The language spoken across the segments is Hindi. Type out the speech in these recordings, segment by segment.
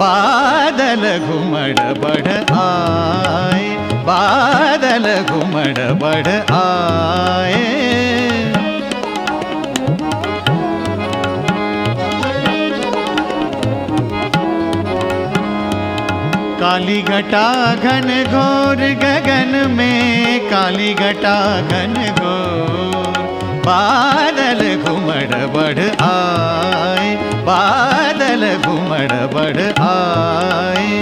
बादल घुमड़ बढ़ आए, बादल घुमड़ बढ़ आए। काली घटा घन घोर गगन में, काली घटा घन घोर, बादल घुमड़ बढ़ आए, बादल घुमड़ बढ़ आए।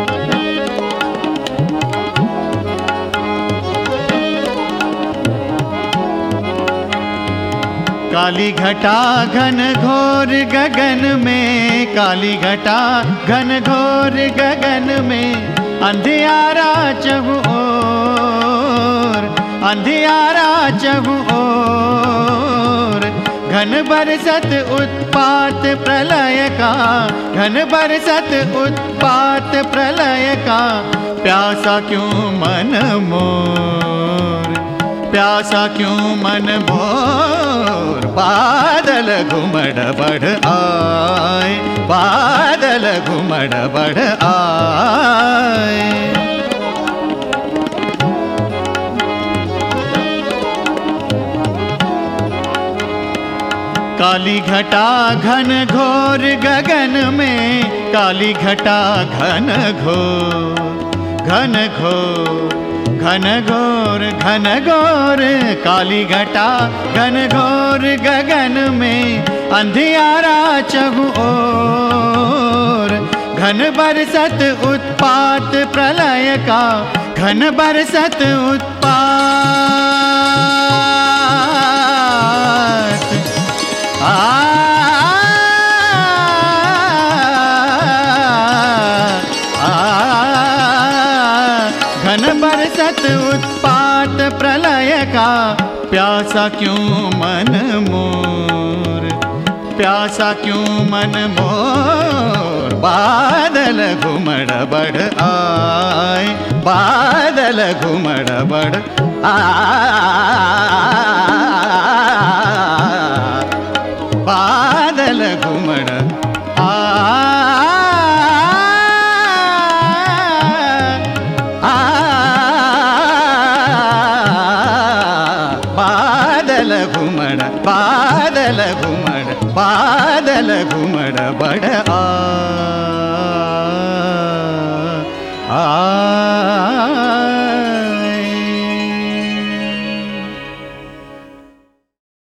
काली घटा घन घोर गगन में, काली घटा घन घोर गगन में, अंधियारा चहु ओर, अंधियारा चहु ओर। घन बरसत उत्पात प्रलय का, घन बरसत उत्पात प्रलय का, प्यासा क्यों मन मोर, प्यासा क्यों मन मोर। बादल घुमड़ बढ़ आए, बादल घुमड़ बढ़ आए। काली घटा घन घोर गगन में, काली घटा घन घोर, घन घोर, घन घोर, घन घोर। काली घटा घन घोर गगन में, अंधियारा चहु ओर। घन बरसत उत्पात प्रलय का, घन बरसत उत्पात। घन बरसत उत्पात प्रलय का, प्यासा क्यों मन मोर, प्यासा क्यों मन मोर। बादल घुमड़ बढ़ आए, बादल घुमड़ बढ़ आए, बादल घुमड़ बादल घुमड़, बादल घुमड़, बादल घुमड़ बढ़ आ